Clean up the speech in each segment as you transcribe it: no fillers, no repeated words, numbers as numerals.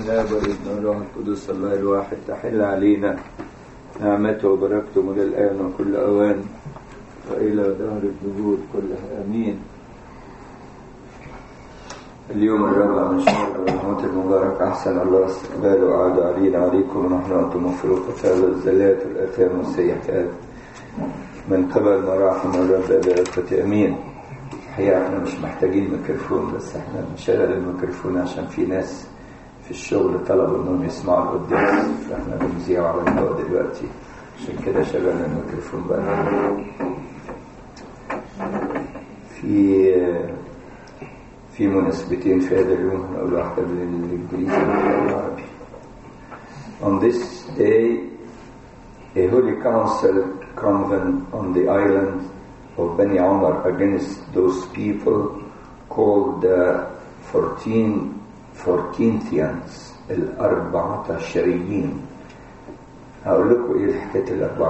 الآب والابن والروح القدس الله الواحد تحل علينا نعمته وبركته من الآن وكل أوان وإلى دهر الدهور كلها آمين. اليوم الرابع من شهر رمضان المبارك، أحسن الله استقباله وعاد علينا عليكم ونحن أنتم مفروض قتال الزلات والآثام والسيئات من قبل مراحم الرب أبي أمين. الحقيقة احنا مش محتاجين ميكروفون، بس احنا بنشغل الميكروفون عشان في ناس في الشغل طلبوا انهم يسمعوا القداس، فاحنا بنذيعه على الهواء دلوقتي، عشان كده شغلنا الميكروفون بقى. في مناسبتين في هذا اليوم، هنقول واحدة بالإنجليزي والعربي. On this day, a holy council convened on the island of Bani Omar against those people called the 14th الأربعتاشريين. هقول لكم ايه حكاية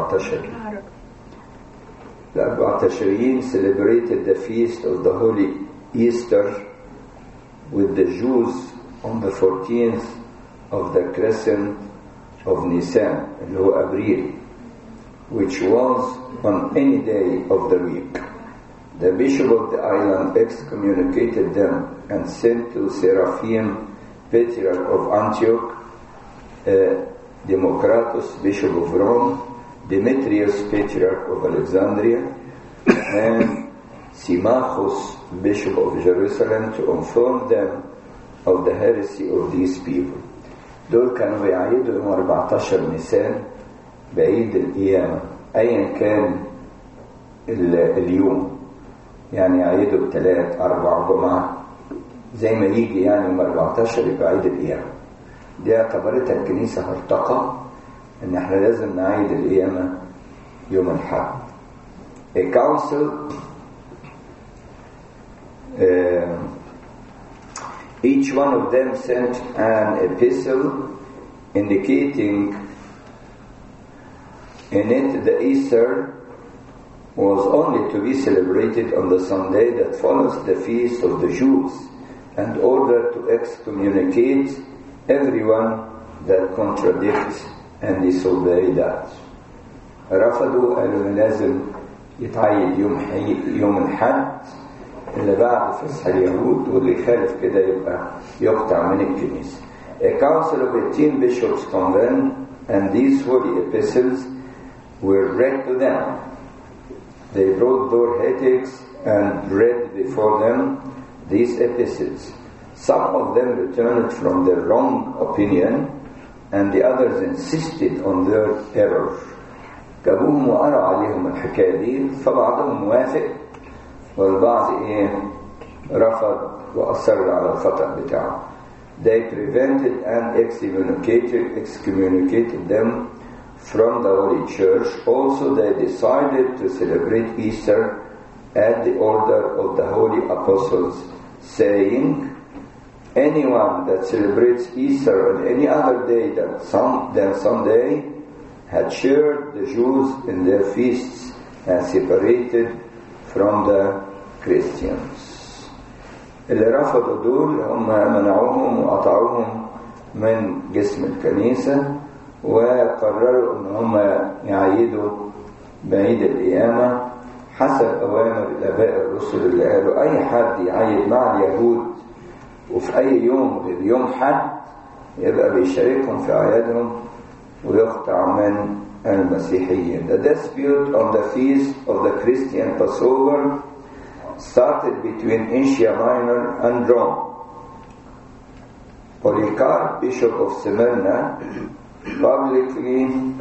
الأربعتاشريين celebrated the feast of the Holy Easter with the Jews on the 14th of the crescent of Nisan, اللي هو أبريل, which was on any day of the week. The bishop of the island excommunicated them and sent to Seraphim, Patriarch of Antioch, Democritus, Bishop of Rome, Demetrius, Patriarch of Alexandria, and Symmachus, Bishop of Jerusalem, to inform them of the heresy of these people. دول كانوا بيعيدوا يوم 14 نيسان بعيد القيامة، أيا كان اليوم، يعني يعيدوا بثلاث أربع جمعة زي ما يجي، يعني يوم 14 يبقى عيد القيامة. دي اعتبرتها الكنيسة هرطقة إن احنا لازم نعيد القيامة يوم الحد. A council each one of them sent an epistle indicating in it the Easter was only to be celebrated on the Sunday that follows the feast of the Jews, and order to excommunicate everyone that contradicts and disobey that. رفضوا، قالوا لازم يتعيد يوم الحد اللي بعد فصح اليهود، واللي يخالف كده يبقى يقطع من الكنيسة. A council of 18 bishops convened, and these holy epistles were read to them. They brought their heretics and read before them these epistles. Some of them returned from their wrong opinion, and the others insisted on their error. جابوهم وقرأوا عليهم الحكاية دي، فبعضهم موافق والبعض رفض وأصر على الخطأ بتاعه. They prevented and excommunicated them from the Holy Church. Also they decided to celebrate Easter at the order of the Holy Apostles, saying, anyone that celebrates Easter on any other day than Sunday had shared the Jews in their feasts and separated from the Christians. اللي رفضوا دول هم منعوهم وقطعوهم من جسم الكنيسة، وقرروا ان هم يعيدوا بعيد القيامة حسب أوامر الآباء الرسل اللي قالوا أي حد يعيد مع اليهود وفي أي يوم غير يوم حد يبقى بيشاركهم في أعيادهم ويقطع من المسيحيين. The dispute on the feast of the Christian Passover started between Asia Minor and Rome. Polycarp, Bishop of Smyrna, publicly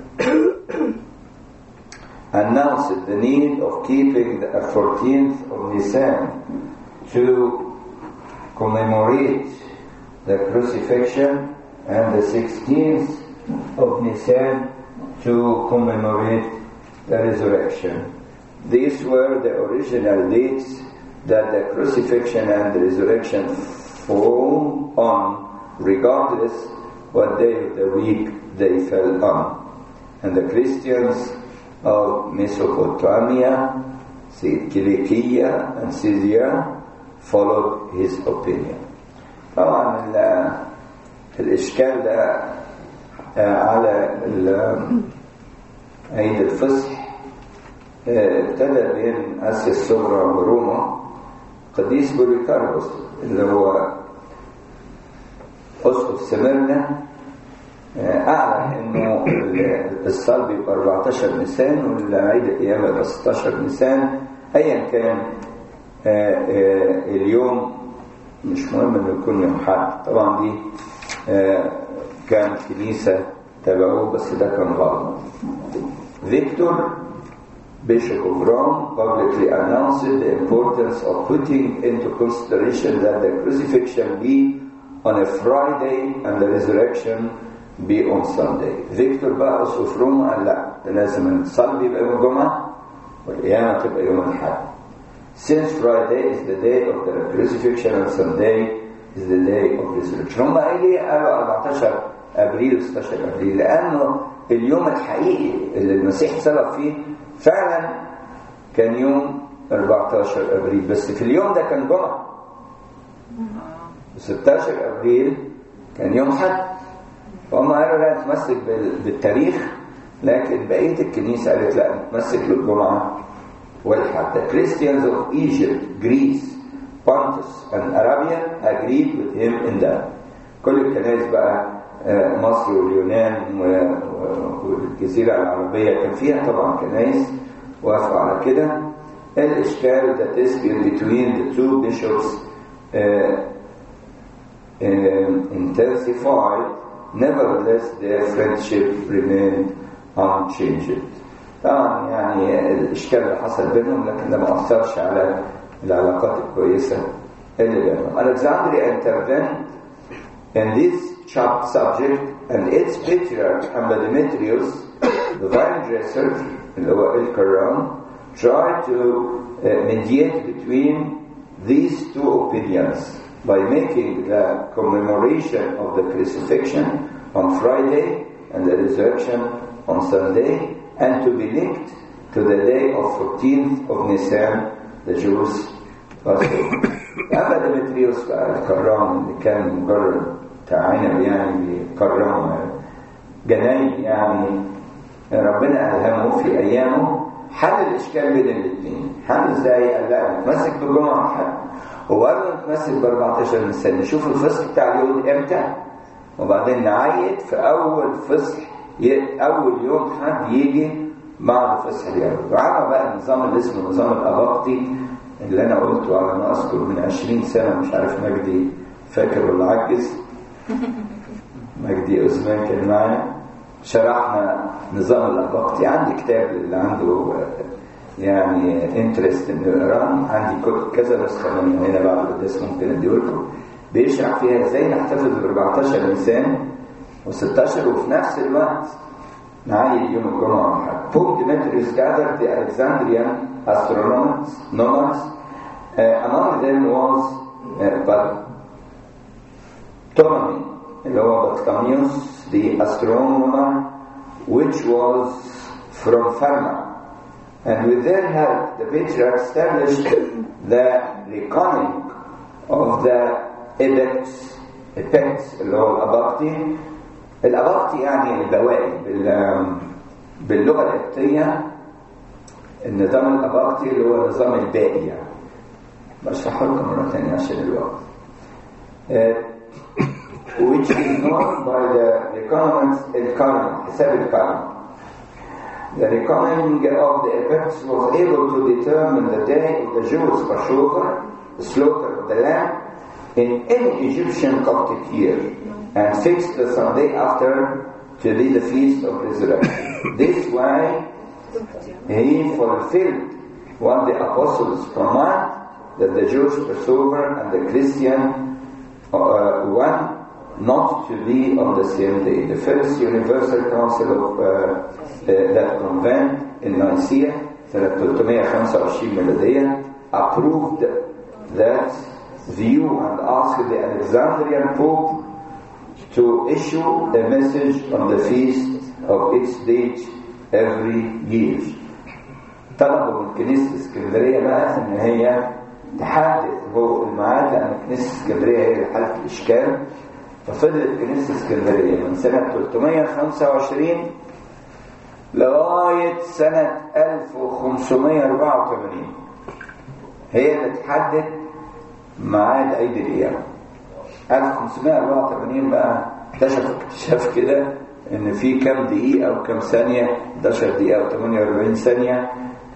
announced the need of keeping the 14th of Nisan to commemorate the crucifixion and the 16th of Nisan to commemorate the resurrection. These were the original dates that the crucifixion and the resurrection fall on, regardless what day of the week they fell on. And the Christians of Mesopotamia, Cilicia and Syria followed his opinion. طبعا الإشكال ده على عيد الفصح ابتدى بين آسيا الصغرى وروما. قديس بوليكاربوس اللي هو أسقف سميرنا أعلن إنه الصلب يبقى 14 نيسان والعيد القيامة يبقى 16 نيسان. أيا كان اليوم مش مهم إنه يكون يوم حد. طبعا دي كانت كنيسة تبعوه بس ده كان غلط. فيكتور Bishop of Rome publicly announced the importance of putting into consideration that the crucifixion be on a Friday and the resurrection be on Sunday. فيكتور بقى أسقف روما قال لا، لازم الصلب يبقى يوم الجمعة والقيامة تبقى يوم الأحد. Since Friday is the day of the crucifixion and Sunday is the day of resurrection. هم قالوا 14 أبريل 16 أبريل لأنه اليوم الحقيقي اللي المسيح صلب فيه فعلا كان يوم 14 أبريل، بس في اليوم ده كان جمعة. 16 أبريل كان يوم حد. فهم قالوا لا نتمسك بالتاريخ، لكن بقية الكنيسة قالت لا نتمسك بالجمعة والحد. The Christians of Egypt, Greece, Pontus and Arabia agreed with him in that. كل الكنائس بقى مصر واليونان والجزيرة العربية كان فيها طبعا كنائس وافقوا على كده. الإشكال the dispute between the two bishops intensified. Nevertheless their friendship remained unchanged. طبعا يعني الإشكال اللي حصل بينهم لكن ده ما أثرش على العلاقات الكويسة اللي بينهم. Alexandria intervened in this subject and its patriarch Demetrius, the vine dresser اللي هو الكرام, tried to mediate between these two opinions by making the commemoration of the crucifixion on Friday and the resurrection on Sunday, and to be linked to the day of 14th of Nisan, the Jews' Passover. أما ديمتريوس الكرام اللي كان مجرد تعانى يعني بيكرم جناين يعني ربنا ألهمه في أيامه حل الإشكال بين الاثنين. حل إزاي؟ قال لا نتمسك بالجمعة وحد وبرضه نتمسك ب14 نيسان، نشوف الفصح بتاع اليهود امتى وبعدين نعيد في أول فصح أول يوم حد يجي بعد فصح اليهود. وعمل بقى النظام اللي اسمه نظام الأباقطي اللي أنا قلته على ما أذكر من 20 سنة، مش عارف مجدي فاكر ولا عجز. مجدي أسمان كان معايا، شرحنا نظام الأباقطي. عندي كتاب اللي عنده يعني انترست انه يقراه، عندي كذا نسخه من هنا بعد القداس ممكن اديهولكم، بيشرح فيها ازاي نحتفل ب 14 نيسان و16 وفي نفس الوقت نعيد يوم الجمعه والحد. Pope Demetrius gathered the Alexandrian astronomers. Among them was Ptolemy اللي هو Ptolemy the astronomer, which was from Fermat. And with their help, the patriarch established the reckoning of the edicts اللي هو الأباقطي. الأباقطي يعني البواقي باللغة القبطية. النظام الأباقطي اللي هو النظام الباقي يعني. بشرحه لكم مرة ثانية عشان الوقت. Which is known by the reckoning حساب الكرم. The reckoning of the effects was able to determine the day of the Jews' Passover, the slaughter of the lamb, in any Egyptian Coptic year, and fixed the Sunday after to be the feast of resurrection. This way, he fulfilled what the apostles command, that the Jewish Passover and the Christian one not to be on the same day. The first universal council of that convent in Nicaea سنة 325 ميلادية approved that view and asked the Alexandrian Pope to issue a message on the feast of its date every year. طلبوا من كنيسة اسكندرية بقى ان هي تحدد هو الميعاد، لان كنيسة اسكندرية هي اللي حلت الاشكال. ففضلت كنيسة اسكندرية من سنة 325 لغاية سنة 1584 هي اللي تحدد ميعاد عيد القيامة. 1584 بقى اكتشاف كده ان في كام دقيقة او كام ثانية، 11 دقيقة او 48 ثانية.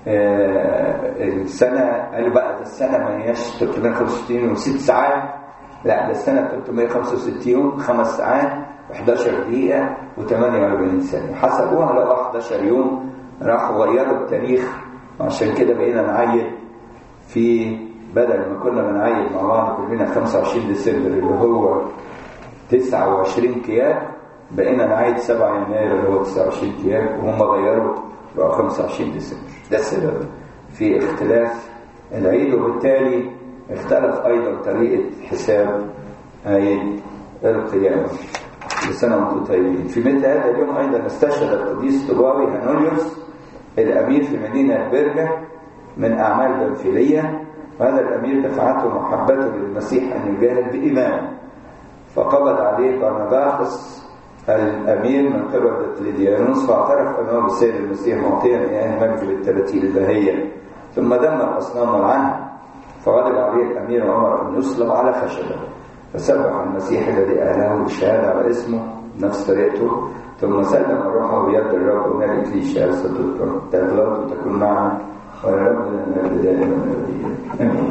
السنة قالوا بقى ده السنة ما هياش 365 و6 ساعات، لا ده السنة 365 5 ساعات و11 دقيقة و48 ثانية، حسبوها لو 11 يوم. راحوا غيروا التاريخ، عشان كده بقينا نعيد في بدل ما كنا بنعيد مع بعض كلنا 25 ديسمبر اللي هو 29 كياك، بقينا نعيد 7 يناير اللي هو 29 كياك، وهم غيروا بقى 25 ديسمبر. ده السبب في اختلاف العيد، وبالتالي اختلف ايضا طريقة حساب عيد القيامة. لسنة وانتم طيبين. في مثل هذا اليوم ايضا استشهد القديس طوباوي هانوليوس الامير في مدينة برجة من اعمال بنفيلية، وهذا الامير دفعته محبته للمسيح ان يجاهد بإيمان، فقبض عليه برناباخس الامير من قبل دقلديانوس، فاعترف انه بالسيد المسيح معطيا اياه المجد بالتراتيل البهية، ثم دمر الاصنام عنها، فغضب عليه الامير وامر ان يصلب على خشبه، فسبح المسيح الذي اهله بالشهاده على اسمه نفس طريقته، ثم سلم روحه بيد الرب ونالت لي شهاده تغلط وتكون معنا ولربنا من البدايه من الابديه. امين.